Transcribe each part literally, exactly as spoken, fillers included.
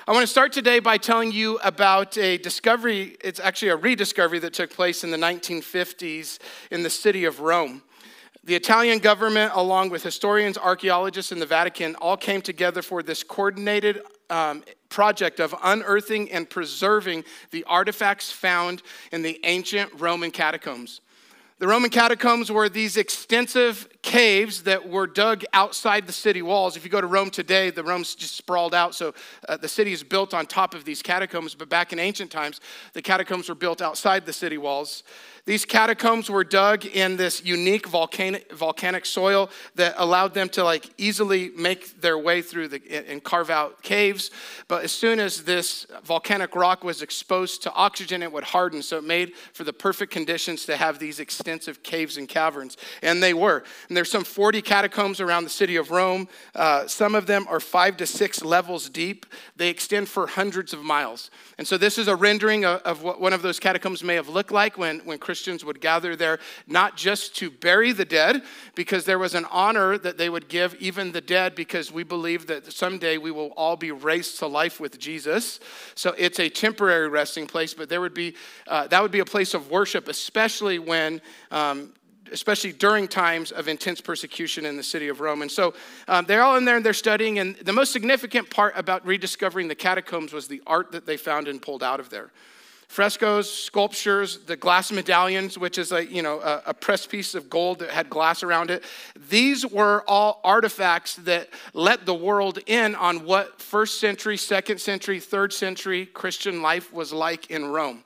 I want to start today by telling you about a discovery. It's actually a rediscovery that took place in the nineteen fifties in the city of Rome. The Italian government, along with historians, archaeologists, and the Vatican, all came together for this coordinated um, project of unearthing and preserving the artifacts found in the ancient Roman catacombs. The Roman catacombs were these extensive caves that were dug outside the city walls. If you go to Rome today, the Rome's just sprawled out, so uh, the city is built on top of these catacombs. But back in ancient times, the catacombs were built outside the city walls. These catacombs were dug in this unique volcanic, volcanic soil that allowed them to like easily make their way through the and carve out caves. But as soon as this volcanic rock was exposed to oxygen, it would harden. So it made for the perfect conditions to have these extensive caves and caverns. And they were. And there's some forty catacombs around the city of Rome. Uh, some of them are five to six levels deep. They extend for hundreds of miles. And so this is a rendering of, of what one of those catacombs may have looked like when, when Christians would gather there, not just to bury the dead, because there was an honor that they would give even the dead, because we believe that someday we will all be raised to life with Jesus. So it's a temporary resting place, but there would be uh, that would be a place of worship, especially when um, especially during times of intense persecution in the city of Rome. And so um, they're all in there and they're studying. And the most significant part about rediscovering the catacombs was the art that they found and pulled out of there. Frescoes, sculptures, the glass medallions, which is a, you know, a, a pressed piece of gold that had glass around it. These were all artifacts that let the world in on what first century, second century, third century Christian life was like in Rome.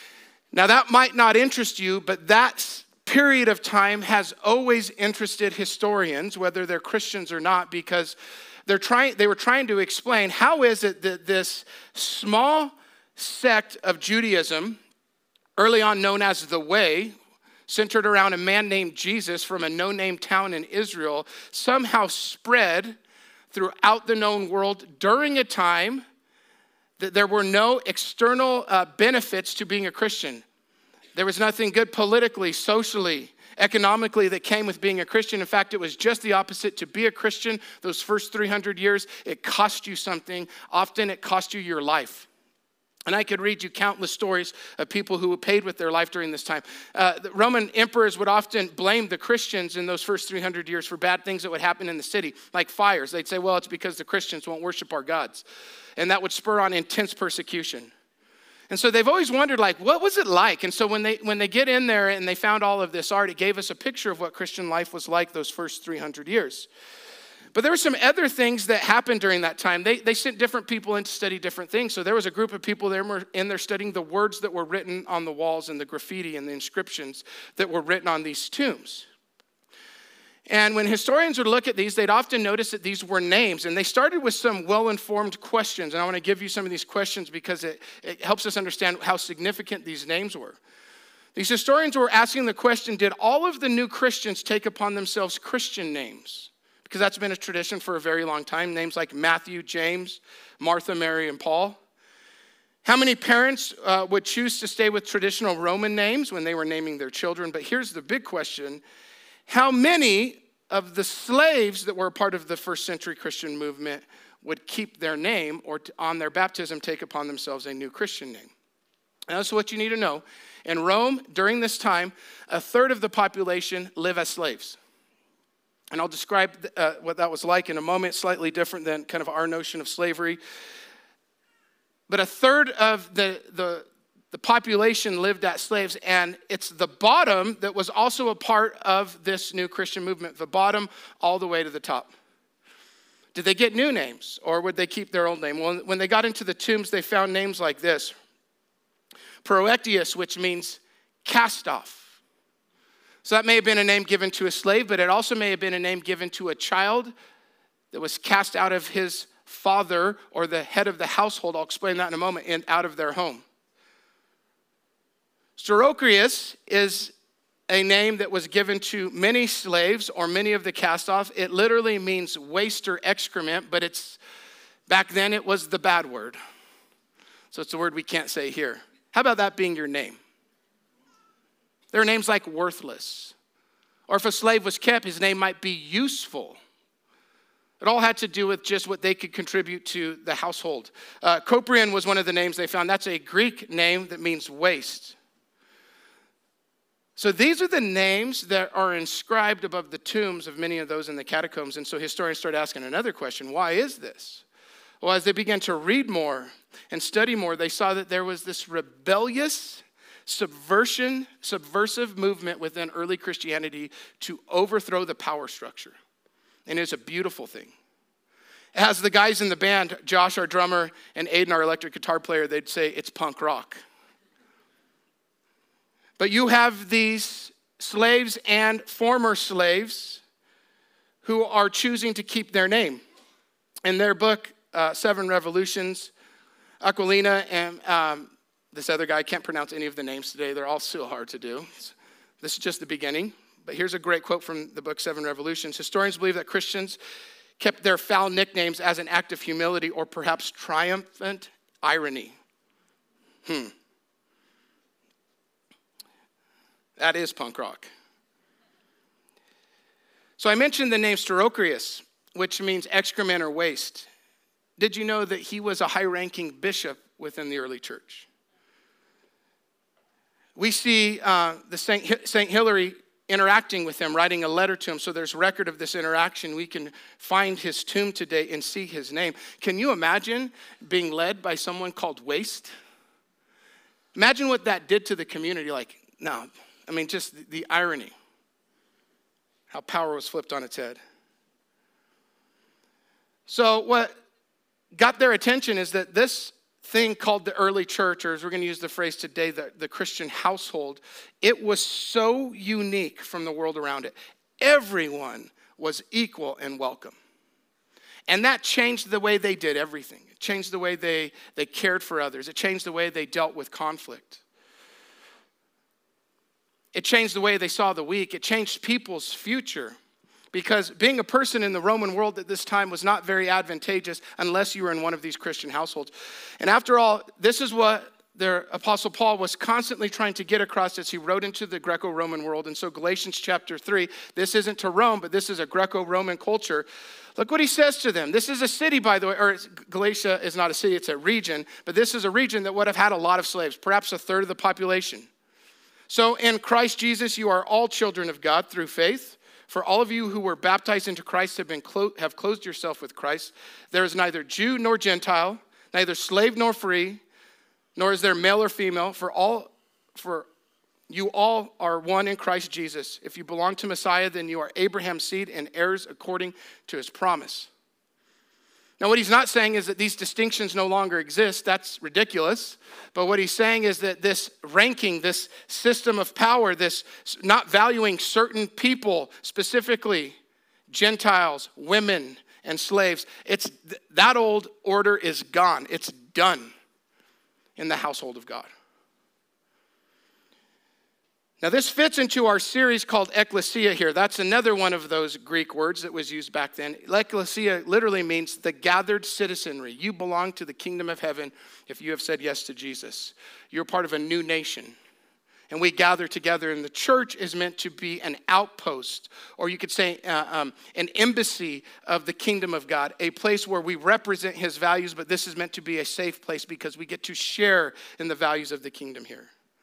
Now that might not interest you, but that's period of time has always interested historians, whether they're Christians or not, because they're trying, they were trying to explain how is it that this small sect of Judaism, early on known as the Way, centered around a man named Jesus from a no-name town in Israel, somehow spread throughout the known world during a time that there were no external uh, benefits to being a Christian. There was nothing good politically, socially, economically that came with being a Christian. In fact, it was just the opposite. To be a Christian, those first three hundred years, it cost you something. Often it cost you your life. And I could read you countless stories of people who paid with their life during this time. Uh, the Roman emperors would often blame the Christians in those first three hundred years for bad things that would happen in the city, like fires. They'd say, well, it's because the Christians won't worship our gods. And that would spur on intense persecution. And so they've always wondered, like, what was it like? And so when they when they get in there and they found all of this art, it gave us a picture of what Christian life was like those first three hundred years. But there were some other things that happened during that time. They they sent different people in to study different things. So there was a group of people there were in there studying the words that were written on the walls and the graffiti and the inscriptions that were written on these tombs. And when historians would look at these, they'd often notice that these were names. And they started with some well-informed questions. And I want to give you some of these questions because it, it helps us understand how significant these names were. These historians were asking the question, did all of the new Christians take upon themselves Christian names? Because that's been a tradition for a very long time. Names like Matthew, James, Martha, Mary, and Paul. How many parents uh, would choose to stay with traditional Roman names when they were naming their children? But here's the big question. How many of the slaves that were a part of the first century Christian movement would keep their name or on their baptism take upon themselves a new Christian name? And that's what you need to know. In Rome, during this time, a third of the population live as slaves. And I'll describe uh, what that was like in a moment, slightly different than kind of our notion of slavery. But a third of the, the, the population lived as slaves, and it's the bottom that was also a part of this new Christian movement, the bottom all the way to the top. Did they get new names, or would they keep their old name? Well, when they got into the tombs, they found names like this. Proectius, which means cast off. So that may have been a name given to a slave, but it also may have been a name given to a child that was cast out of his father or the head of the household. I'll explain that in a moment, and out of their home. Staurocrius is a name that was given to many slaves or many of the cast-off. It literally means waste or excrement, but it's back then it was the bad word. So it's a word we can't say here. How about that being your name? There are names like worthless. Or if a slave was kept, his name might be useful. It all had to do with just what they could contribute to the household. Uh, Coprian was one of the names they found. That's a Greek name that means waste. So these are the names that are inscribed above the tombs of many of those in the catacombs. And so historians started asking another question: why is this? Well, as they began to read more and study more, they saw that there was this rebellious, subversion, subversive movement within early Christianity to overthrow the power structure. And it's a beautiful thing. As the guys in the band, Josh, our drummer, and Aiden, our electric guitar player, they'd say it's punk rock. But you have these slaves and former slaves who are choosing to keep their name. In their book, uh, Seven Revolutions, Aquilina and um, this other guy, I can't pronounce any of the names today. They're all so hard to do. This is just the beginning. But here's a great quote from the book Seven Revolutions. Historians believe that Christians kept their foul nicknames as an act of humility or perhaps triumphant irony. Hmm. That is punk rock. So I mentioned the name Starocrius, which means excrement or waste. Did you know that he was a high-ranking bishop within the early church? We see uh, the Saint Saint Hilary interacting with him, writing a letter to him. So there's record of this interaction. We can find his tomb today and see his name. Can you imagine being led by someone called Waste? Imagine what that did to the community. Like, no, I mean, just the, the irony. How power was flipped on its head. So what got their attention is that this thing called the early church, or as we're going to use the phrase today, the, the Christian household, it was so unique from the world around it. Everyone was equal and welcome. And that changed the way they did everything. It changed the way they, they cared for others. It changed the way they dealt with conflict. It changed the way they saw the weak. It changed people's future. Because being a person in the Roman world at this time was not very advantageous unless you were in one of these Christian households. And after all, this is what the Apostle Paul was constantly trying to get across as he wrote into the Greco-Roman world. And so Galatians chapter three, this isn't to Rome, but this is a Greco-Roman culture. Look what he says to them. This is a city, by the way, or Galatia is not a city, it's a region. But this is a region that would have had a lot of slaves, perhaps a third of the population. So in Christ Jesus, you are all children of God through faith. For all of you who were baptized into Christ have been clo- have clothed yourself with Christ. There is neither Jew nor Gentile, neither slave nor free, nor is there male or female. For all, for you all are one in Christ Jesus. If you belong to Messiah, then you are Abraham's seed and heirs according to his promise. Now, what he's not saying is that these distinctions no longer exist. That's ridiculous. But what he's saying is that this ranking, this system of power, this not valuing certain people, specifically Gentiles, women, and slaves, it's that old order is gone. It's done in the household of God. Now, this fits into our series called Ecclesia here. That's another one of those Greek words that was used back then. Ecclesia literally means the gathered citizenry. You belong to the kingdom of heaven if you have said yes to Jesus. You're part of a new nation. And we gather together, and the church is meant to be an outpost, or you could say uh, um, an embassy of the kingdom of God, a place where we represent his values, but this is meant to be a safe place because we get to share in the values of the kingdom here.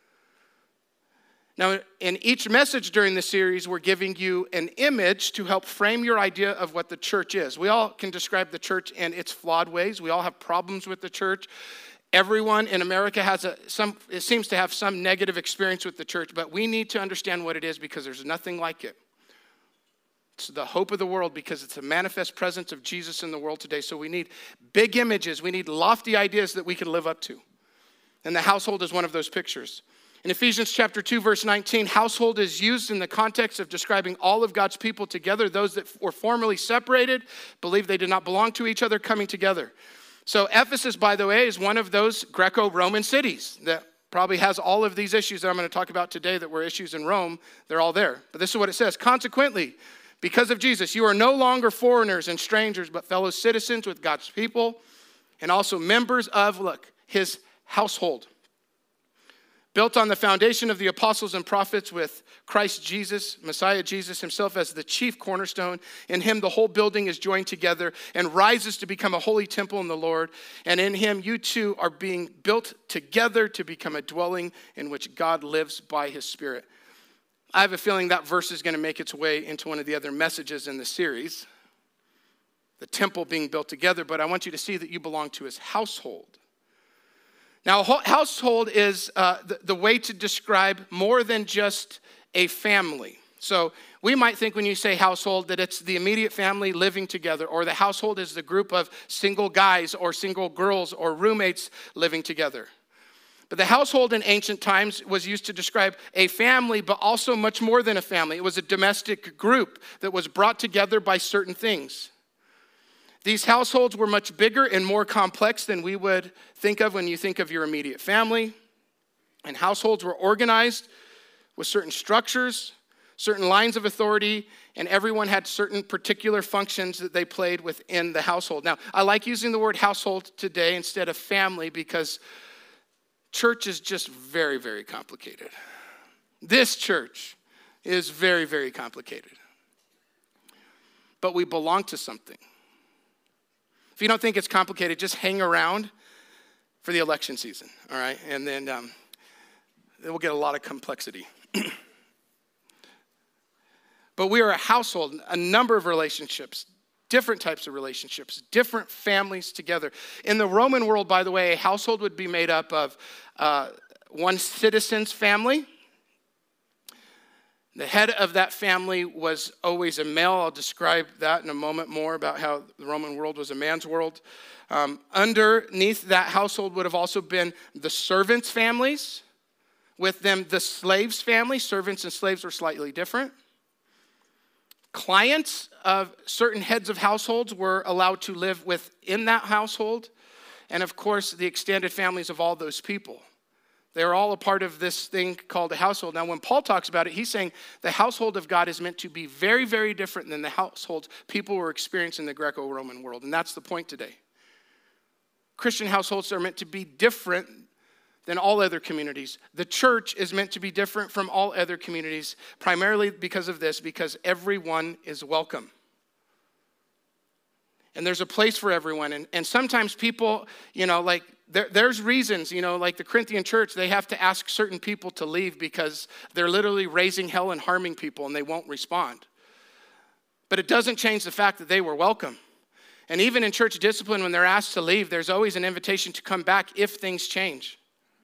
Now, in each message during the series, we're giving you an image to help frame your idea of what the church is. We all can describe the church in its flawed ways. We all have problems with the church. Everyone in America has a some. It seems to have some negative experience with the church, but we need to understand what it is because there's nothing like it. It's the hope of the world because it's a manifest presence of Jesus in the world today. So we need big images. We need lofty ideas that we can live up to. And the household is one of those pictures. In Ephesians chapter two, verse nineteen, household is used in the context of describing all of God's people together. Those that were formerly separated, believed they did not belong to each other, coming together. So Ephesus, by the way, is one of those Greco-Roman cities that probably has all of these issues that I'm going to talk about today that were issues in Rome. They're all there. But this is what it says. Consequently, because of Jesus, you are no longer foreigners and strangers, but fellow citizens with God's people and also members of, look, his household. built on the foundation of the apostles and prophets with Christ Jesus, Messiah Jesus himself as the chief cornerstone. In him the whole building is joined together and rises to become a holy temple in the Lord. And in him you too are being built together to become a dwelling in which God lives by his Spirit. I have a feeling that verse is going to make its way into one of the other messages in the series, the temple being built together, but I want you to see that you belong to his household. Now, a household is uh, the, the way to describe more than just a family. So we might think when you say household that it's the immediate family living together, or the household is the group of single guys or single girls or roommates living together. But the household in ancient times was used to describe a family, but also much more than a family. It was a domestic group that was brought together by certain things. These households were much bigger and more complex than we would think of when you think of your immediate family. And households were organized with certain structures, certain lines of authority, and everyone had certain particular functions that they played within the household. Now, I like using the word household today instead of family because church is just very, very complicated. This church is very, very complicated. But we belong to something. If you don't think it's complicated, just hang around for the election season, all right? And then, um, then we'll get a lot of complexity. But we are a household, a number of relationships, different types of relationships, different families together. In the Roman world, by the way, a household would be made up of uh, one citizen's family. The head of that family was always a male. I'll describe that in a moment more about how the Roman world was a man's world. Um, underneath that household would have also been the servants' families. With them, the slaves' family. Servants and slaves were slightly different. Clients of certain heads of households were allowed to live within that household. And of course, the extended families of all those people. They're all a part of this thing called a household. Now, when Paul talks about it, he's saying the household of God is meant to be very, very different than the households people were experiencing in the Greco-Roman world. And that's the point today. Christian households are meant to be different than all other communities. The church is meant to be different from all other communities, primarily because of this, because everyone is welcome. And there's a place for everyone. And, and sometimes people, you know, like, There, there's reasons, you know, like the Corinthian church, they have to ask certain people to leave because they're literally raising hell and harming people and they won't respond. But it doesn't change the fact that they were welcome. And even in church discipline, when they're asked to leave, there's always an invitation to come back if things change.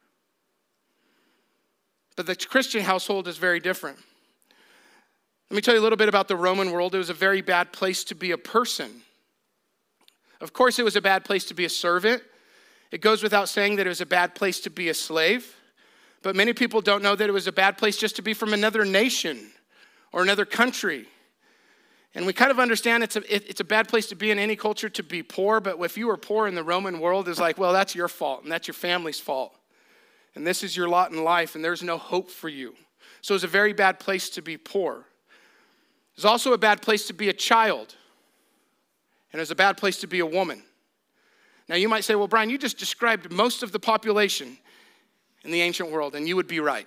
But the Christian household is very different. Let me tell you a little bit about the Roman world. It was a very bad place to be a person. Of course, it was a bad place to be a servant. It goes without saying that it was a bad place to be a slave, but many people don't know that it was a bad place just to be from another nation or another country. And we kind of understand it's a, it, it's a bad place to be in any culture to be poor, but if you were poor in the Roman world, it's like, well, that's your fault, and that's your family's fault. And this is your lot in life, and there's no hope for you. So it's a very bad place to be poor. It's also a bad place to be a child, and it's a bad place to be a woman. Now, you might say, well, Brian, you just described most of the population in the ancient world, and you would be right.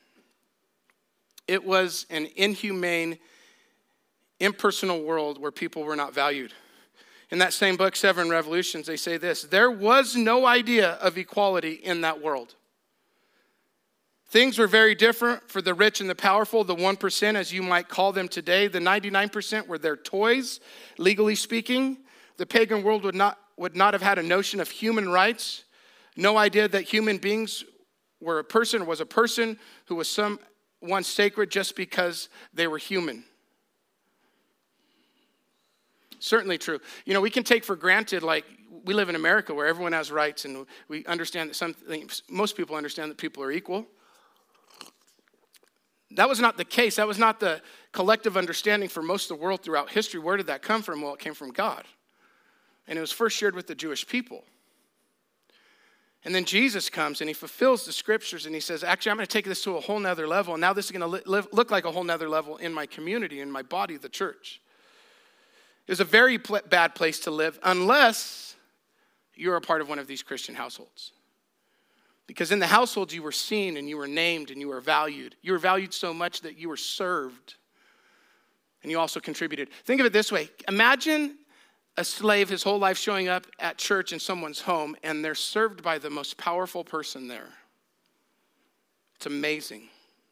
It was an inhumane, impersonal world where people were not valued. In that same book, Seven Revolutions, they say this: there was no idea of equality in that world. Things were very different for the rich and the powerful, the one percent, as you might call them today. The ninety-nine percent were their toys, legally speaking. The pagan world would not would not have had a notion of human rights, no idea that human beings were a person, was a person who was someone sacred just because they were human. Certainly true. You know, we can take for granted, like, we live in America where everyone has rights, and we understand that some things, most people understand that people are equal. That was not the case. That was not the collective understanding for most of the world throughout history. Where did that come from? Well, it came from God. And it was first shared with the Jewish people. And then Jesus comes and he fulfills the scriptures and he says, actually, I'm going to take this to a whole nother level. And now this is going to li- look like a whole nother level in my community, in my body, the church. It was a very pl- bad place to live unless you're a part of one of these Christian households. Because in the household, you were seen and you were named and you were valued. You were valued so much that you were served. And you also contributed. Think of it this way. Imagine a slave his whole life showing up at church in someone's home, and they're served by the most powerful person there. It's amazing.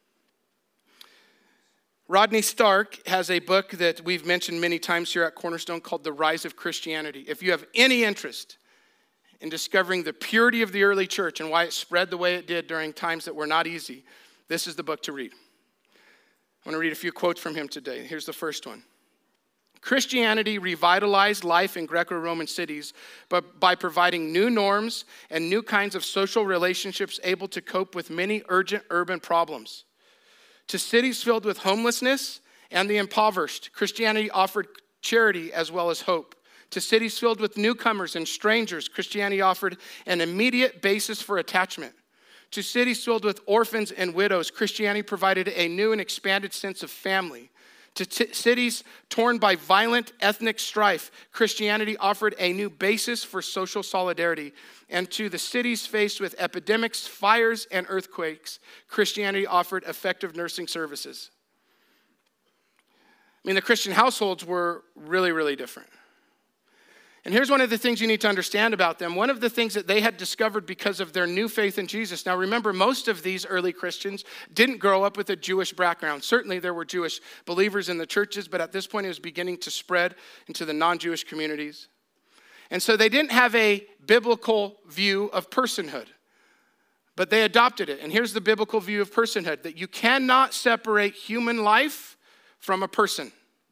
Rodney Stark has a book that we've mentioned many times here at Cornerstone called The Rise of Christianity. If you have any interest in discovering the purity of the early church and why it spread the way it did during times that were not easy, this is the book to read. I want to read a few quotes from him today. Here's the first one. Christianity revitalized life in Greco-Roman cities, but by providing new norms and new kinds of social relationships able to cope with many urgent urban problems. To cities filled with homelessness and the impoverished, Christianity offered charity as well as hope. To cities filled with newcomers and strangers, Christianity offered an immediate basis for attachment. To cities filled with orphans and widows, Christianity provided a new and expanded sense of family. To t- cities torn by violent ethnic strife, Christianity offered a new basis for social solidarity. And to the cities faced with epidemics, fires, and earthquakes, Christianity offered effective nursing services. I mean, the Christian households were really, really different. And here's one of the things you need to understand about them. One of the things that they had discovered because of their new faith in Jesus. Now remember, most of these early Christians didn't grow up with a Jewish background. Certainly there were Jewish believers in the churches, but at this point it was beginning to spread into the non-Jewish communities. And so they didn't have a biblical view of personhood, but they adopted it. And here's the biblical view of personhood, that you cannot separate human life from a person.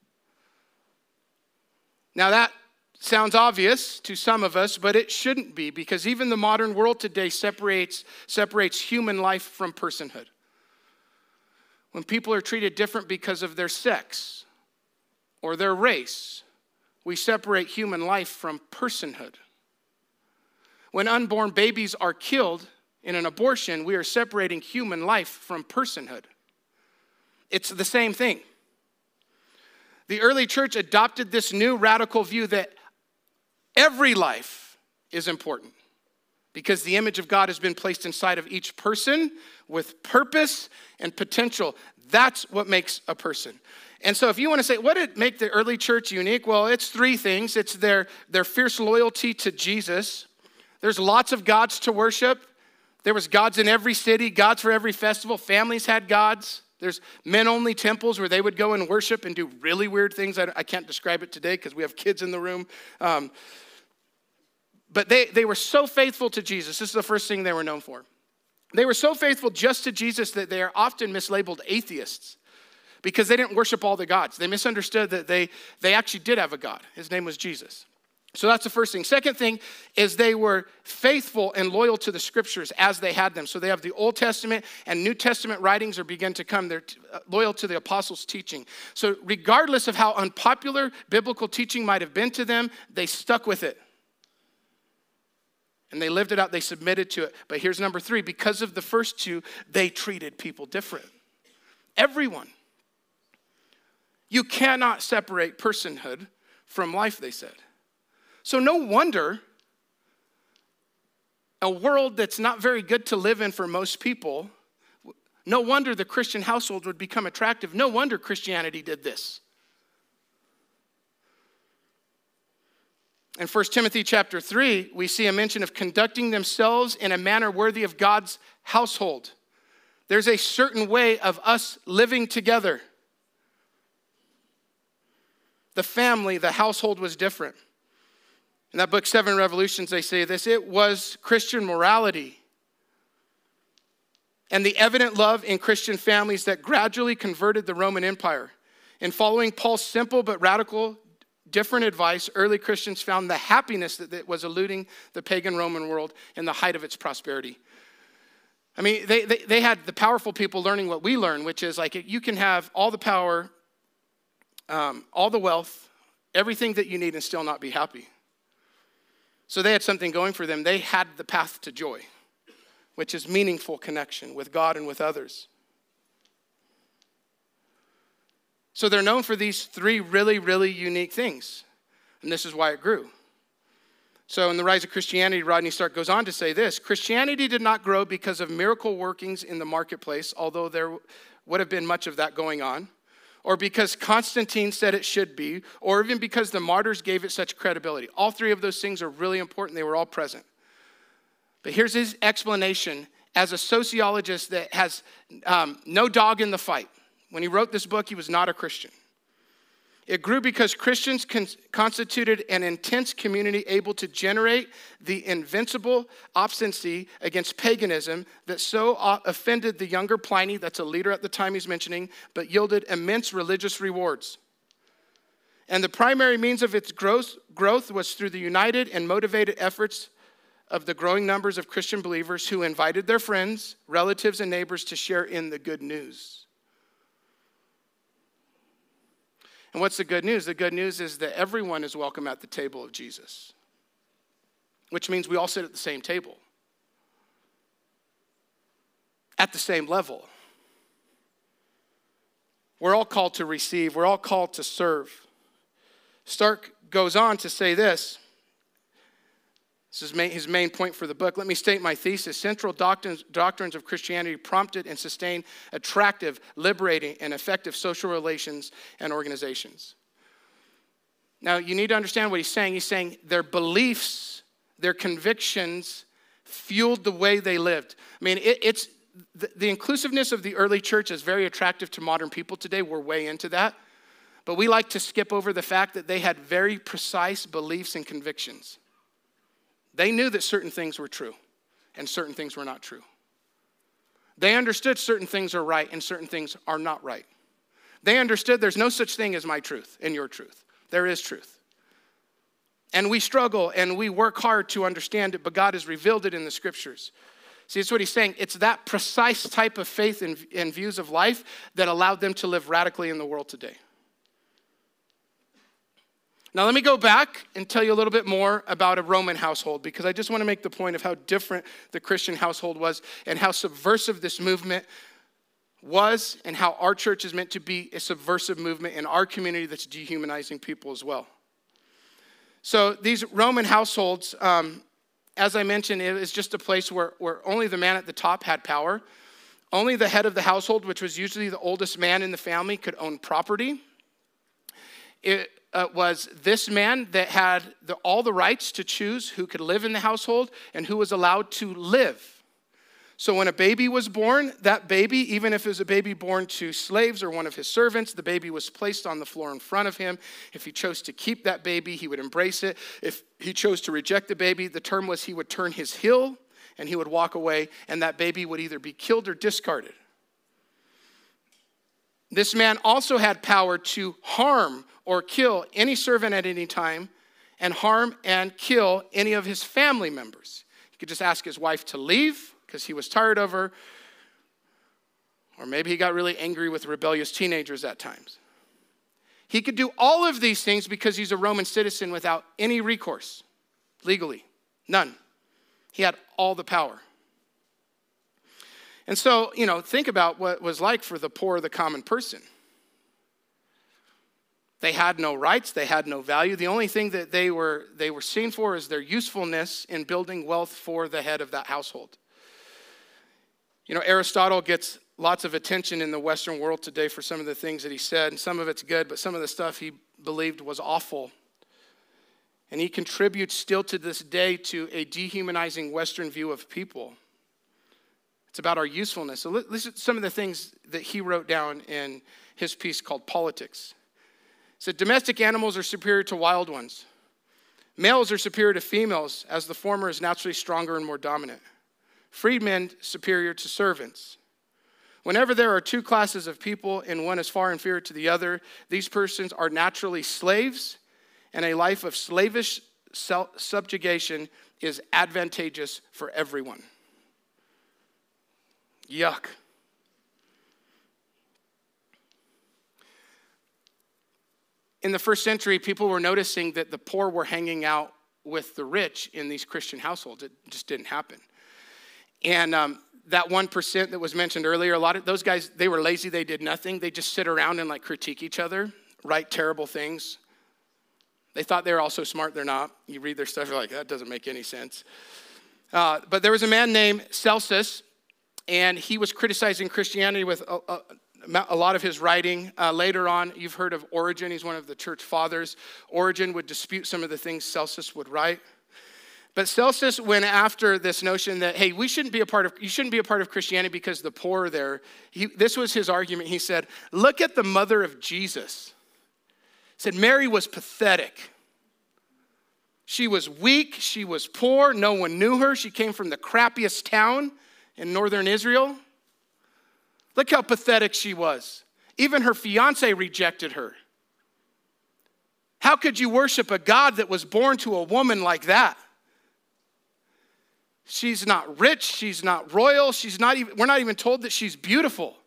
Now that sounds obvious to some of us, but it shouldn't be, because even the modern world today separates, separates human life from personhood. When people are treated different because of their sex or their race, we separate human life from personhood. When unborn babies are killed in an abortion, we are separating human life from personhood. It's the same thing. The early church adopted this new radical view that every life is important because the image of God has been placed inside of each person with purpose and potential. That's what makes a person. And so if you want to say, what did make the early church unique? Well, it's three things. It's their, their fierce loyalty to Jesus. There's lots of gods to worship. There was gods in every city, gods for every festival. Families had gods. There's men-only temples where they would go and worship and do really weird things. I, I can't describe it today because we have kids in the room. Um, But they, they were so faithful to Jesus. This is the first thing they were known for. They were so faithful just to Jesus that they are often mislabeled atheists because they didn't worship all the gods. They misunderstood that they, they actually did have a God. His name was Jesus. So that's the first thing. Second thing is they were faithful and loyal to the scriptures as they had them. So they have the Old Testament and New Testament writings are begin to come. They're t- loyal to the apostles' teaching. So regardless of how unpopular biblical teaching might have been to them, they stuck with it. And they lived it out, they submitted to it. But here's number three, because of the first two, they treated people different. Everyone. You cannot separate personhood from life, they said. So no wonder a world that's not very good to live in for most people, no wonder the Christian household would become attractive. No wonder Christianity did this. In First Timothy chapter three, we see a mention of conducting themselves in a manner worthy of God's household. There's a certain way of us living together. The family, the household was different. In that book, Seven Revolutions, they say this: it was Christian morality and the evident love in Christian families that gradually converted the Roman Empire. In following Paul's simple but radical different advice, early Christians found the happiness that, that was eluding the pagan Roman world in the height of its prosperity. I mean, they, they, they had the powerful people learning what we learn, which is like you can have all the power, um, all the wealth, everything that you need and still not be happy. So they had something going for them. They had the path to joy, which is meaningful connection with God and with others. So they're known for these three really, really unique things. And this is why it grew. So in The Rise of Christianity, Rodney Stark goes on to say this: Christianity did not grow because of miracle workings in the marketplace, although there would have been much of that going on, or because Constantine said it should be, or even because the martyrs gave it such credibility. All three of those things are really important. They were all present. But here's his explanation as a sociologist that has um, no dog in the fight. When he wrote this book, he was not a Christian. It grew because Christians con- constituted an intense community able to generate the invincible obstinacy against paganism that so offended the younger Pliny, that's a leader at the time he's mentioning, but yielded immense religious rewards. And the primary means of its growth, growth was through the united and motivated efforts of the growing numbers of Christian believers who invited their friends, relatives, and neighbors to share in the good news. And what's the good news? The good news is that everyone is welcome at the table of Jesus, which means we all sit at the same table, at the same level. We're all called to receive. We're all called to serve. Stark goes on to say this. This is his main point for the book. Let me state my thesis. Central doctrines, doctrines of Christianity prompted and sustained attractive, liberating, and effective social relations and organizations. Now, you need to understand what he's saying. He's saying their beliefs, their convictions fueled the way they lived. I mean, it, it's the, the inclusiveness of the early church is very attractive to modern people today. We're way into that. But we like to skip over the fact that they had very precise beliefs and convictions. They knew that certain things were true and certain things were not true. They understood certain things are right and certain things are not right. They understood there's no such thing as my truth and your truth. There is truth. And we struggle and we work hard to understand it, but God has revealed it in the scriptures. See, that's what he's saying. It's that precise type of faith and, and views of life that allowed them to live radically in the world today. Now, let me go back and tell you a little bit more about a Roman household, because I just want to make the point of how different the Christian household was and how subversive this movement was and how our church is meant to be a subversive movement in our community that's dehumanizing people as well. So these Roman households, um, as I mentioned, it was just a place where, where only the man at the top had power. Only the head of the household, which was usually the oldest man in the family, could own property. It uh, was this man that had the, all the rights to choose who could live in the household and who was allowed to live. So when a baby was born, that baby, even if it was a baby born to slaves or one of his servants, the baby was placed on the floor in front of him. If he chose to keep that baby, he would embrace it. If he chose to reject the baby, the term was he would turn his heel and he would walk away, and that baby would either be killed or discarded. This man also had power to harm or kill any servant at any time and harm and kill any of his family members. He could just ask his wife to leave because he was tired of her, or maybe he got really angry with rebellious teenagers at times. He could do all of these things because he's a Roman citizen without any recourse, legally, none. He had all the power. And so, you know, think about what it was like for the poor, the common person. They had no rights. They had no value. The only thing that they were they were seen for is their usefulness in building wealth for the head of that household. You know, Aristotle gets lots of attention in the Western world today for some of the things that he said, and some of it's good, but some of the stuff he believed was awful. And he contributes still to this day to a dehumanizing Western view of people. It's about our usefulness. So listen to some of the things that he wrote down in his piece called Politics. He said, domestic animals are superior to wild ones. Males are superior to females, as the former is naturally stronger and more dominant. Freedmen superior to servants. Whenever there are two classes of people and one is far inferior to the other, these persons are naturally slaves, and a life of slavish subjugation is advantageous for everyone. Yuck. In the first century, people were noticing that the poor were hanging out with the rich in these Christian households. It just didn't happen. And um, that one percent that was mentioned earlier, a lot of those guys, they were lazy, they did nothing. They just sit around and like critique each other, write terrible things. They thought they were all so smart, they're not. You read their stuff, you're like, that doesn't make any sense. Uh, but there was a man named Celsus, and he was criticizing Christianity with a, a, a lot of his writing. Uh, later on, you've heard of Origen. He's one of the church fathers. Origen would dispute some of the things Celsus would write. But Celsus went after this notion that, hey, we shouldn't be a part of, you shouldn't be a part of Christianity because the poor are there. He, this was his argument. He said, look at the mother of Jesus. He said, Mary was pathetic. She was weak. She was poor. No one knew her. She came from the crappiest town in northern Israel. Look how pathetic she was. Even her fiance rejected her. How could you worship a God that was born to a woman like that? She's not rich. She's not royal. She's not even, we're not even told that she's beautiful.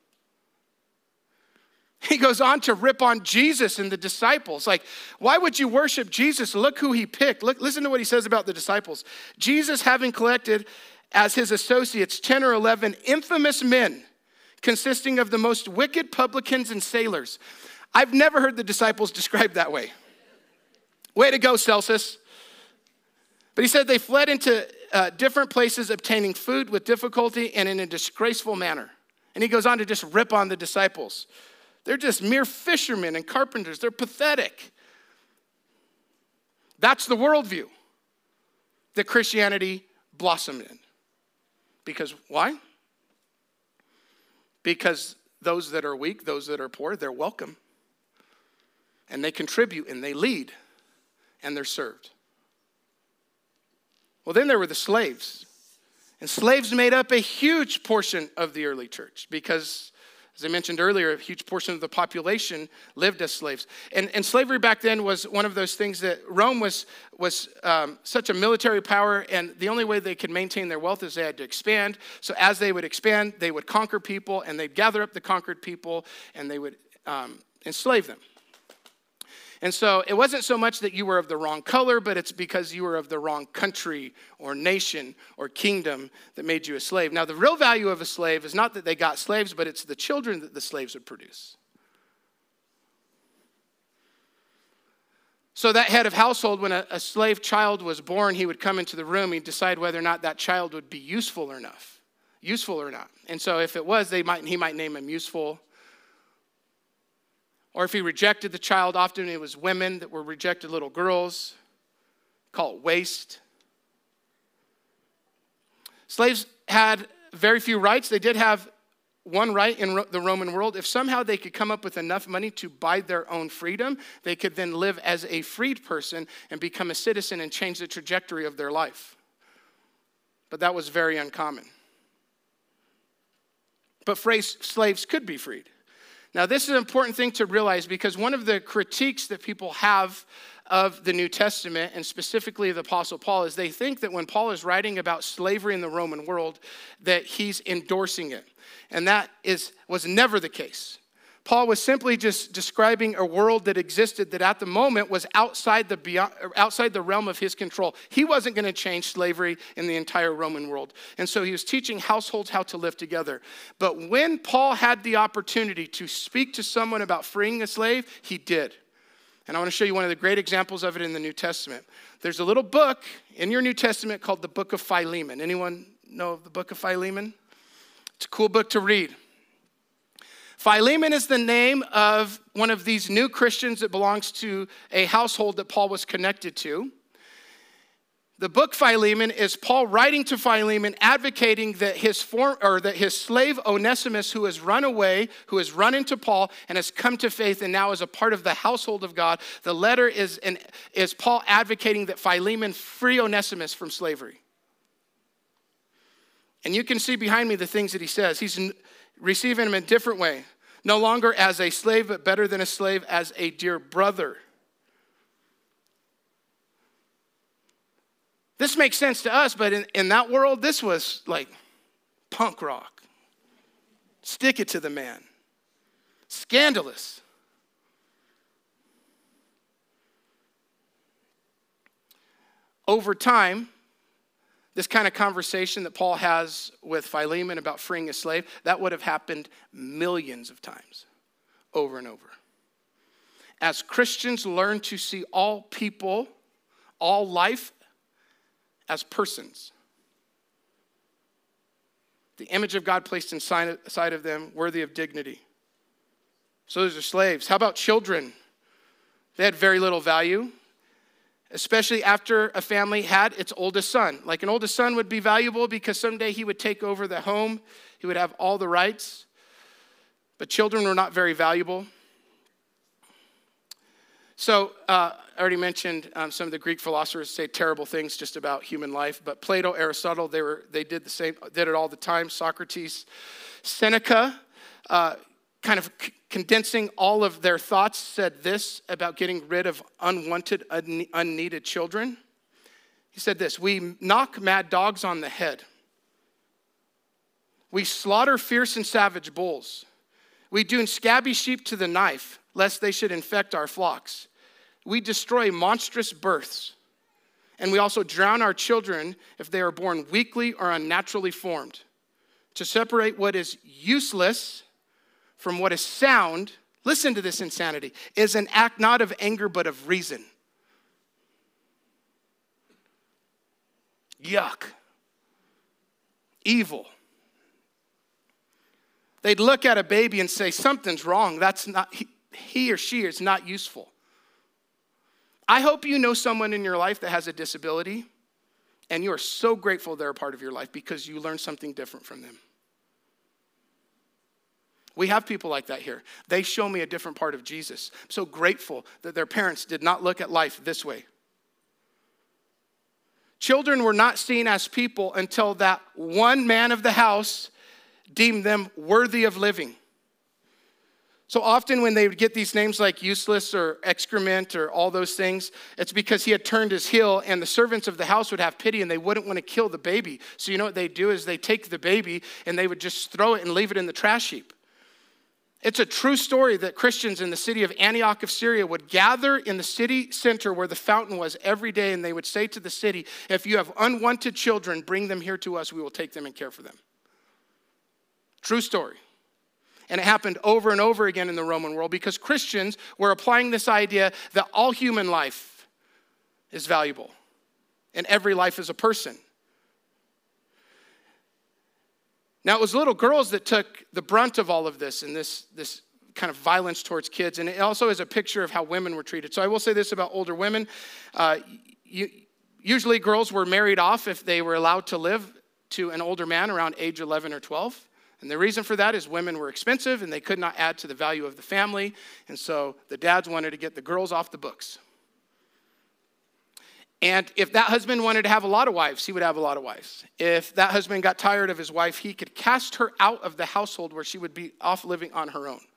He goes on to rip on Jesus and the disciples. Like, why would you worship Jesus? Look who he picked. Look, listen to what he says about the disciples. Jesus, having collected as his associates ten or eleven infamous men, consisting of the most wicked publicans and sailors. I've never heard the disciples described that way. Way to go, Celsus. But he said they fled into uh, different places, obtaining food with difficulty and in a disgraceful manner. And he goes on to just rip on the disciples. They're just mere fishermen and carpenters. They're pathetic. That's the worldview that Christianity blossomed in. Because why? Because those that are weak, those that are poor, they're welcome. And they contribute and they lead and they're served. Well, then there were the slaves. And slaves made up a huge portion of the early church because, as I mentioned earlier, a huge portion of the population lived as slaves. And, and slavery back then was one of those things that Rome was, was um, such a military power, and the only way they could maintain their wealth is they had to expand. So as they would expand, they would conquer people, and they'd gather up the conquered people, and they would um, enslave them. And so it wasn't so much that you were of the wrong color, but it's because you were of the wrong country or nation or kingdom that made you a slave. Now, the real value of a slave is not that they got slaves, but it's the children that the slaves would produce. So that head of household, when a, a slave child was born, he would come into the room, he'd decide whether or not that child would be useful or enough, useful or not. And so if it was, they might he might name him useful. Or if he rejected the child, often it was women that were rejected, little girls, call it waste. Slaves had very few rights. They did have one right in the Roman world. If somehow they could come up with enough money to buy their own freedom, they could then live as a freed person and become a citizen and change the trajectory of their life. But that was very uncommon. But slaves could be freed. Now, this is an important thing to realize because one of the critiques that people have of the New Testament, and specifically the Apostle Paul, is they think that when Paul is writing about slavery in the Roman world, that he's endorsing it. And that is was never the case. Paul was simply just describing a world that existed that at the moment was outside the beyond, outside the realm of his control. He wasn't going to change slavery in the entire Roman world. And so he was teaching households how to live together. But when Paul had the opportunity to speak to someone about freeing a slave, he did. And I want to show you one of the great examples of it in the New Testament. There's a little book in your New Testament called the Book of Philemon. Anyone know of the Book of Philemon? It's a cool book to read. Philemon is the name of one of these new Christians that belongs to a household that Paul was connected to. The book Philemon is Paul writing to Philemon, advocating that his form, or that his slave Onesimus, who has run away, who has run into Paul and has come to faith and now is a part of the household of God. The letter is, an, is Paul advocating that Philemon free Onesimus from slavery. And you can see behind me the things that he says. He's receiving him in a different way. No longer as a slave, but better than a slave, as a dear brother. This makes sense to us, but in, in that world, this was like punk rock. Stick it to the man. Scandalous. Over time, this kind of conversation that Paul has with Philemon about freeing a slave, that would have happened millions of times, over and over. as Christians learn to see all people, all life, as persons. The image of God placed inside of them, worthy of dignity. So those are slaves. How about children? They had very little value, especially after a family had its oldest son. Like an oldest son would be valuable because someday he would take over the home. He would have all the rights. But children were not very valuable. So uh, I already mentioned um, some of the Greek philosophers say terrible things just about human life. But Plato, Aristotle, they were they did the same, did it all the time. Socrates, Seneca, uh, kind of c- condensing all of their thoughts, said this about getting rid of unwanted, un- unneeded children. He said this: we knock mad dogs on the head. We slaughter fierce and savage bulls. We doom scabby sheep to the knife, lest they should infect our flocks. We destroy monstrous births. And we also drown our children if they are born weakly or unnaturally formed. To separate what is useless from what is sound, listen to this insanity, is an act not of anger but of reason. Yuck. Evil. They'd look at a baby and say, something's wrong. That's not, he, he or she is not useful. I hope you know someone in your life that has a disability, and you are so grateful they're a part of your life because you learned something different from them. We have people like that here. They show me a different part of Jesus. I'm so grateful that their parents did not look at life this way. Children were not seen as people until that one man of the house deemed them worthy of living. So often when they would get these names like useless or excrement or all those things, it's because he had turned his heel, and the servants of the house would have pity and they wouldn't want to kill the baby. So you know what they do is they take the baby and they would just throw it and leave it in the trash heap. It's a true story that Christians in the city of Antioch of Syria would gather in the city center where the fountain was every day, and they would say to the city, if you have unwanted children, bring them here to us. We will take them and care for them. True story. And it happened over and over again in the Roman world because Christians were applying this idea that all human life is valuable and every life is a person. Now, it was little girls that took the brunt of all of this and this, this kind of violence towards kids. And it also is a picture of how women were treated. So I will say this about older women. Uh, you, usually girls were married off if they were allowed to live to an older man around age eleven or twelve. And the reason for that is women were expensive and they could not add to the value of the family. And so the dads wanted to get the girls off the books. And if that husband wanted to have a lot of wives, he would have a lot of wives. If that husband got tired of his wife, he could cast her out of the household where she would be off living on her own.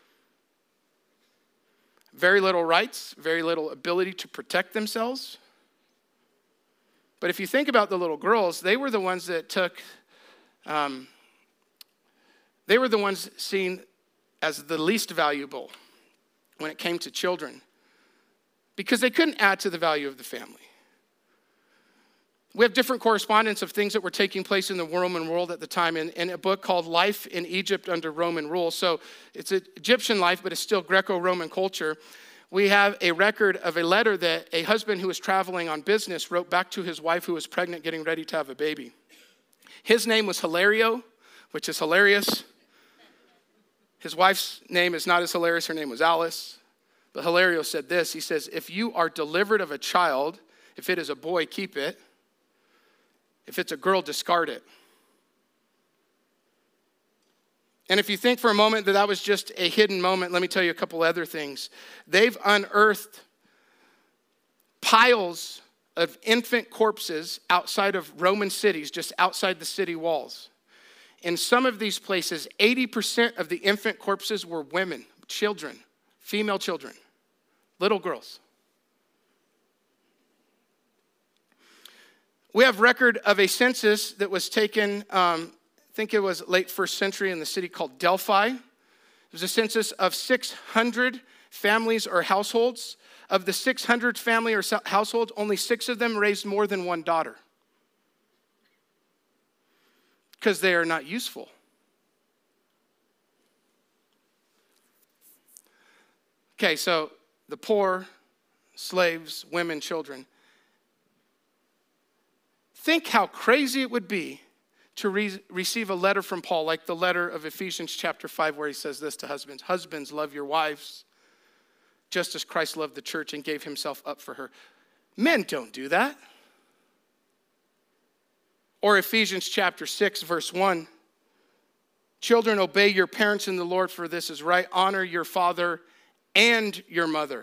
Very little rights, very little ability to protect themselves. But if you think about the little girls, they were the ones that took... Um, They were the ones seen as the least valuable when it came to children because they couldn't add to the value of the family. We have different correspondence of things that were taking place in the Roman world at the time in, in a book called Life in Egypt Under Roman Rule. So it's an Egyptian life, but it's still Greco-Roman culture. We have a record of a letter that a husband who was traveling on business wrote back to his wife who was pregnant, getting ready to have a baby. His name was Hilario, which is hilarious. His wife's name is not as hilarious. Her name was Alice. But Hilario said this. He says, if you are delivered of a child, if it is a boy, keep it. If it's a girl, discard it. And if you think for a moment that that was just a hidden moment, let me tell you a couple other things. They've unearthed piles of infant corpses outside of Roman cities, just outside the city walls. In some of these places, eighty percent of the infant corpses were women, children, female children, little girls. We have record of a census that was taken, um, I think it was late first century in the city called Delphi. It was a census of six hundred families or households. Of the six hundred family or households, only six of them raised more than one daughter. Because they are not useful. Okay, so the poor, slaves, women, children. Think how crazy it would be to re- receive a letter from Paul, like the letter of Ephesians chapter five, where he says this to husbands: husbands, love your wives, just as Christ loved the church and gave himself up for her. Men don't do that. Or Ephesians chapter six, verse one. Children, obey your parents in the Lord, for this is right. Honor your father and your mother.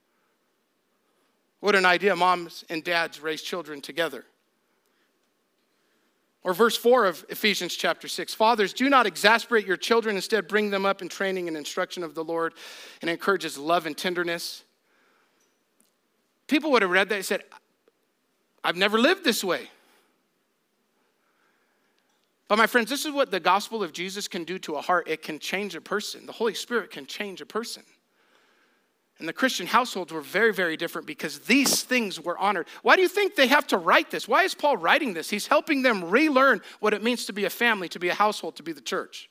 What an idea. Moms and dads raise children together. Or verse four of Ephesians chapter six. Fathers, do not exasperate your children. Instead, bring them up in training and instruction of the Lord, and encourages love and tenderness. People would have read that and said, I've never lived this way. But my friends, this is what the gospel of Jesus can do to a heart. It can change a person. The Holy Spirit can change a person. And the Christian households were very, very different because these things were honored. Why do you think they have to write this? Why is Paul writing this? He's helping them relearn what it means to be a family, to be a household, to be the church.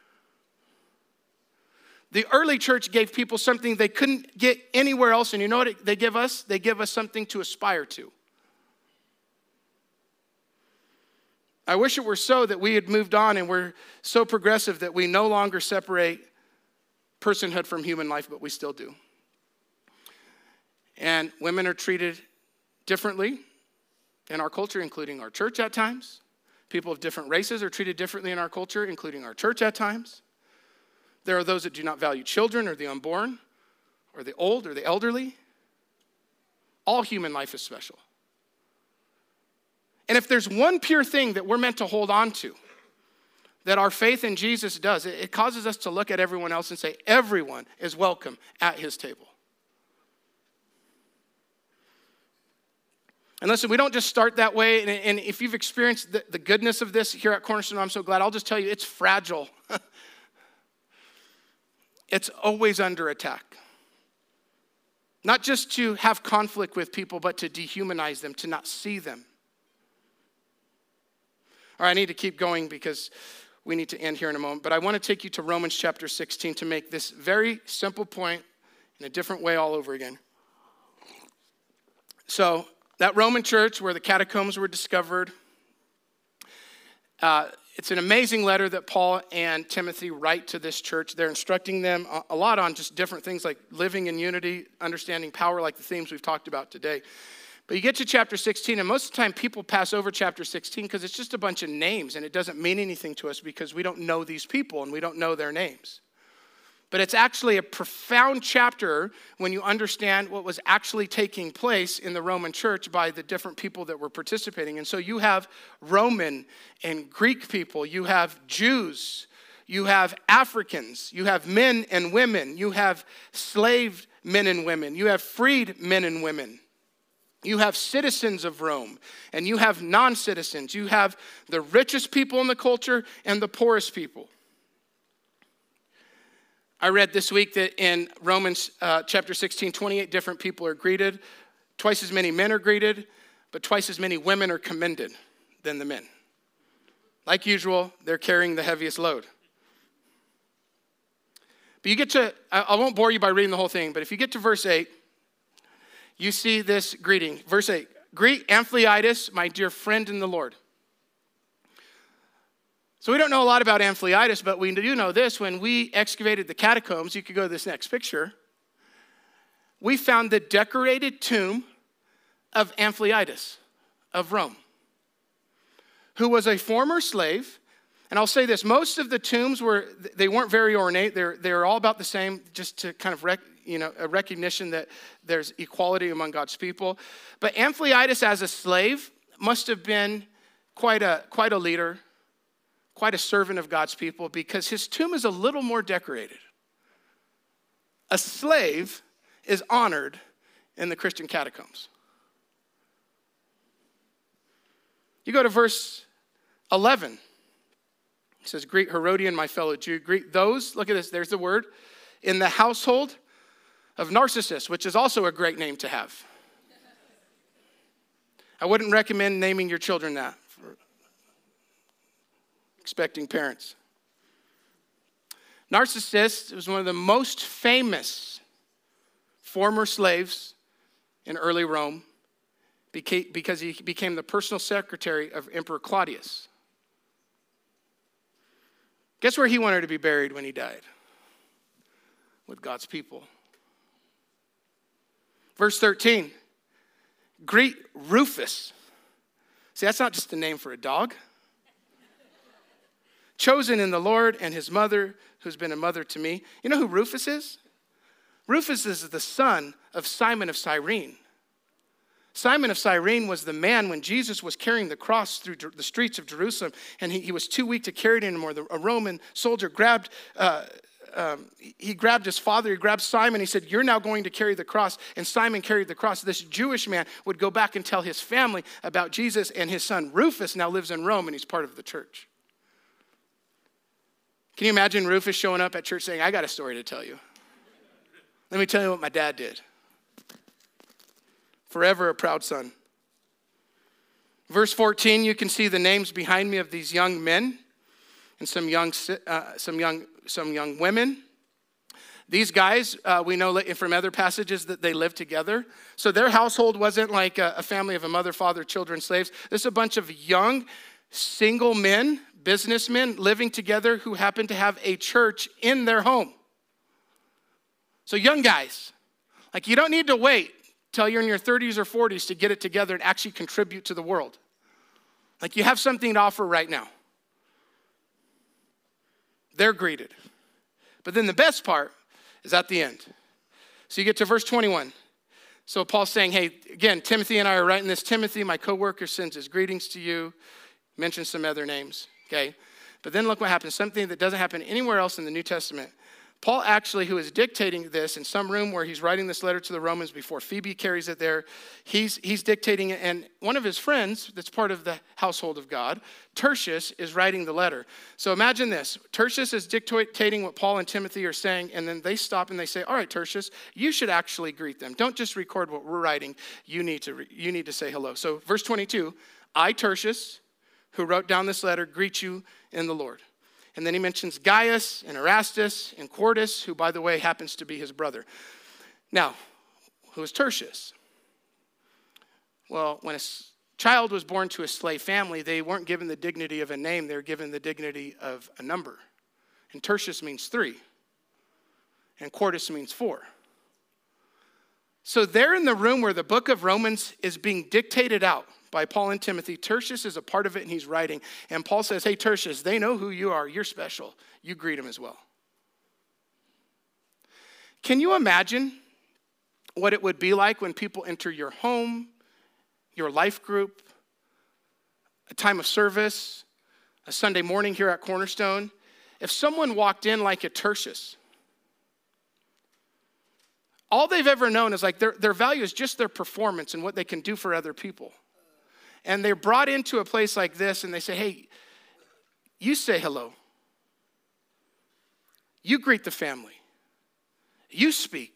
The early church gave people something they couldn't get anywhere else. And you know what they give us? They give us something to aspire to. I wish it were so that we had moved on and we're so progressive that we no longer separate personhood from human life, but we still do. And women are treated differently in our culture, including our church at times. People of different races are treated differently in our culture, including our church at times. There are those that do not value children or the unborn or the old or the elderly. All human life is special. And if there's one pure thing that we're meant to hold on to, that our faith in Jesus does, it causes us to look at everyone else and say, everyone is welcome at his table. And listen, we don't just start that way. And, and if you've experienced the, the goodness of this here at Cornerstone, I'm so glad. I'll just tell you, it's fragile. It's always under attack. Not just to have conflict with people, but to dehumanize them, to not see them. All right, I need to keep going because we need to end here in a moment. But I want to take you to Romans chapter sixteen to make this very simple point in a different way all over again. So that Roman church where the catacombs were discovered, uh, it's an amazing letter that Paul and Timothy write to this church. They're instructing them a lot on just different things like living in unity, understanding power, like the themes we've talked about today. But you get to chapter sixteen, and most of the time people pass over chapter sixteen because it's just a bunch of names, and it doesn't mean anything to us because we don't know these people and we don't know their names. But it's actually a profound chapter when you understand what was actually taking place in the Roman church by the different people that were participating. And so you have Roman and Greek people, you have Jews, you have Africans, you have men and women, you have slave men and women, you have freed men and women. You have citizens of Rome, and you have non-citizens. You have the richest people in the culture and the poorest people. I read this week that in Romans uh, chapter sixteen, twenty-eight different people are greeted. Twice as many men are greeted, but twice as many women are commended than the men. Like usual, they're carrying the heaviest load. But you get to, I won't bore you by reading the whole thing, but if you get to verse eight, you see this greeting. Verse eight, greet Ampliatus, my dear friend in the Lord. So we don't know a lot about Ampliatus, but we do know this. When we excavated the catacombs, you could go to this next picture. We found the decorated tomb of Ampliatus of Rome, who was a former slave. And I'll say this, most of the tombs were, they weren't very ornate. They're, they're all about the same, just to kind of rec, you know, a recognition that there's equality among God's people. But Ampliatus as a slave must have been quite a, quite a leader, quite a servant of God's people, because his tomb is a little more decorated. A slave is honored in the Christian catacombs. You go to verse eleven. It says, greet Herodian, my fellow Jew. Greet those, look at this, there's the word, in the household of Narcissus, which is also a great name to have. I wouldn't recommend naming your children that for expecting parents. Narcissus was one of the most famous, former slaves in early Rome because he became the personal secretary of Emperor Claudius. Guess where he wanted to be buried when he died? With God's people. Verse thirteen, greet Rufus. See, that's not just a name for a dog. Chosen in the Lord, and his mother, who's been a mother to me. You know who Rufus is? Rufus is the son of Simon of Cyrene. Simon of Cyrene was the man when Jesus was carrying the cross through the streets of Jerusalem, and he, he was too weak to carry it anymore. The, a Roman soldier grabbed, uh, um, he grabbed his father, he grabbed Simon, he said, you're now going to carry the cross, and Simon carried the cross. This Jewish man would go back and tell his family about Jesus, and his son Rufus now lives in Rome, and he's part of the church. Can you imagine Rufus showing up at church saying, I got a story to tell you. Let me tell you what my dad did. Forever a proud son. Verse fourteen, you can see the names behind me of these young men and some young, uh, some young, some young women. These guys, uh, we know from other passages that they lived together. So their household wasn't like a, a family of a mother, father, children, slaves. This is a bunch of young, single men, businessmen living together who happen to have a church in their home. So young guys, like you don't need to wait till you're in your thirties or forties to get it together and actually contribute to the world. Like you have something to offer right now. They're greeted. But then the best part is at the end. So you get to verse twenty-one. So Paul's saying, hey, again, Timothy and I are writing this. Timothy, my co-worker, sends his greetings to you. Mention some other names, okay? But then look what happens, something that doesn't happen anywhere else in the New Testament. Paul actually, who is dictating this in some room where he's writing this letter to the Romans before Phoebe carries it there, he's, he's dictating it, and one of his friends that's part of the household of God, Tertius, is writing the letter. So imagine this. Tertius is dictating what Paul and Timothy are saying, and then they stop and they say, all right, Tertius, you should actually greet them. Don't just record what we're writing. You need to, re- you need to say hello. So verse twenty-two, I, Tertius, who wrote down this letter, greet you in the Lord. And then he mentions Gaius and Erastus and Quartus, who, by the way, happens to be his brother. Now, who is Tertius? Well, when a child was born to a slave family, they weren't given the dignity of a name. They were given the dignity of a number. And Tertius means three. And Quartus means four. So they're in the room where the book of Romans is being dictated out by Paul and Timothy. Tertius is a part of it, and he's writing. And Paul says, hey, Tertius, they know who you are. You're special. You greet them as well. Can you imagine what it would be like when people enter your home, your life group, a time of service, a Sunday morning here at Cornerstone? If someone walked in like a Tertius, all they've ever known is like their, their value is just their performance and what they can do for other people. And they're brought into a place like this and they say, hey, you say hello. You greet the family. You speak.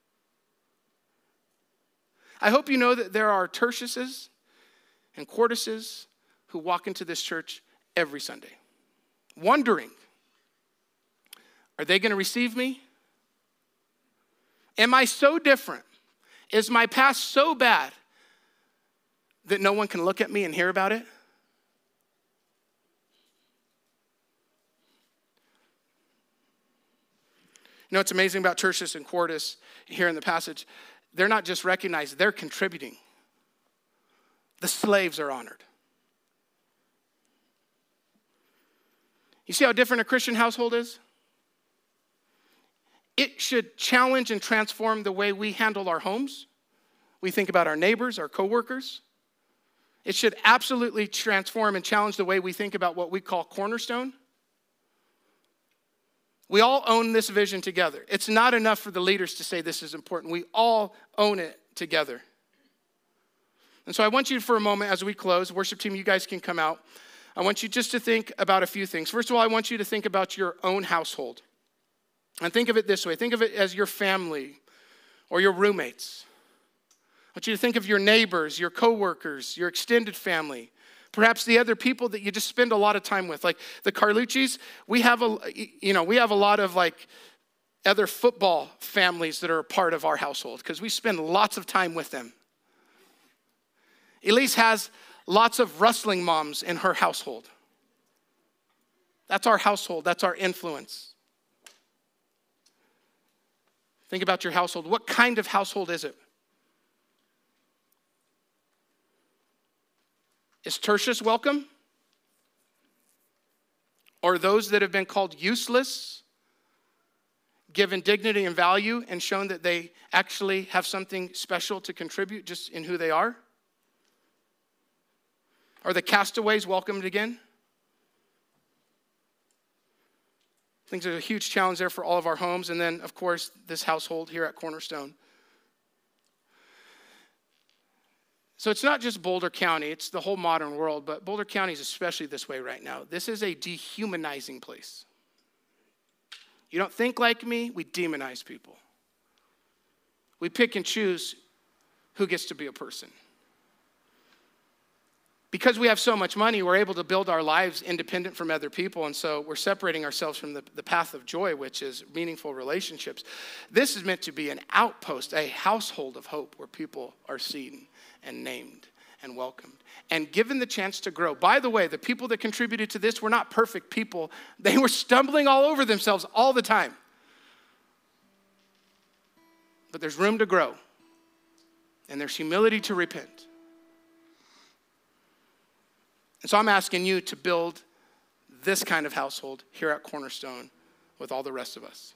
I hope you know that there are Tertiuses and Quartuses who walk into this church every Sunday, wondering, are they going to receive me? Am I so different? Is my past so bad that no one can look at me and hear about it? You know what's amazing about Tertius and Quartus here in the passage? They're not just recognized, they're contributing. The slaves are honored. You see how different a Christian household is? It should challenge and transform the way we handle our homes. We think about our neighbors, our coworkers. It should absolutely transform and challenge the way we think about what we call Cornerstone. We all own this vision together. It's not enough for the leaders to say this is important. We all own it together. And so I want you for a moment as we close, worship team, you guys can come out. I want you just to think about a few things. First of all, I want you to think about your own household. And think of it this way. Think of it as your family or your roommates. I want you to think of your neighbors, your coworkers, your extended family, perhaps the other people that you just spend a lot of time with. Like the Carlucci's, we have a, you know, we have a lot of like other football families that are a part of our household because we spend lots of time with them. Elise has lots of wrestling moms in her household. That's our household. That's our influence. Think about your household. What kind of household is it? Is Tertius welcome? Or those that have been called useless, given dignity and value, and shown that they actually have something special to contribute just in who they are? Are the castaways welcomed again? I think there's a huge challenge there for all of our homes. And then, of course, this household here at Cornerstone. So it's not just Boulder County, it's the whole modern world, but Boulder County is especially this way right now. This is a dehumanizing place. You don't think like me, we demonize people. We pick and choose who gets to be a person. Because we have so much money, we're able to build our lives independent from other people, and so we're separating ourselves from the, the path of joy, which is meaningful relationships. This is meant to be an outpost, a household of hope where people are seen and named and welcomed and given the chance to grow. By the way, the people that contributed to this were not perfect people. They were stumbling all over themselves all the time. But there's room to grow, and there's humility to repent. And so I'm asking you to build this kind of household here at Cornerstone with all the rest of us.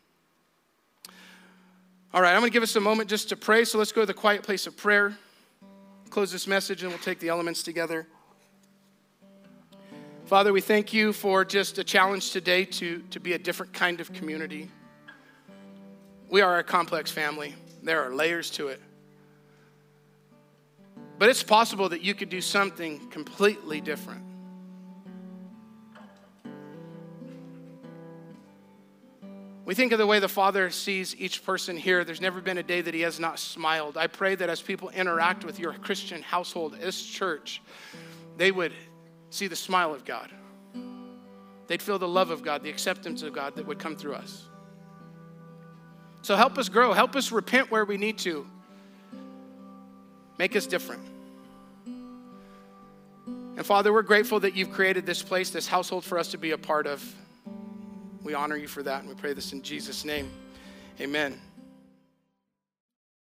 All right, I'm going to give us a moment just to pray. So let's go to the quiet place of prayer. Close this message and we'll take the elements together. Father, we thank you for just a challenge today to, to be a different kind of community. We are a complex family. There are layers to it. But it's possible that you could do something completely different. We think of the way the Father sees each person here. There's never been a day that he has not smiled. I pray that as people interact with your Christian household, this church, they would see the smile of God. They'd feel the love of God, the acceptance of God that would come through us. So help us grow. Help us repent where we need to. Make us different. And Father, we're grateful that you've created this place, this household for us to be a part of. We honor you for that, and we pray this in Jesus' name. Amen.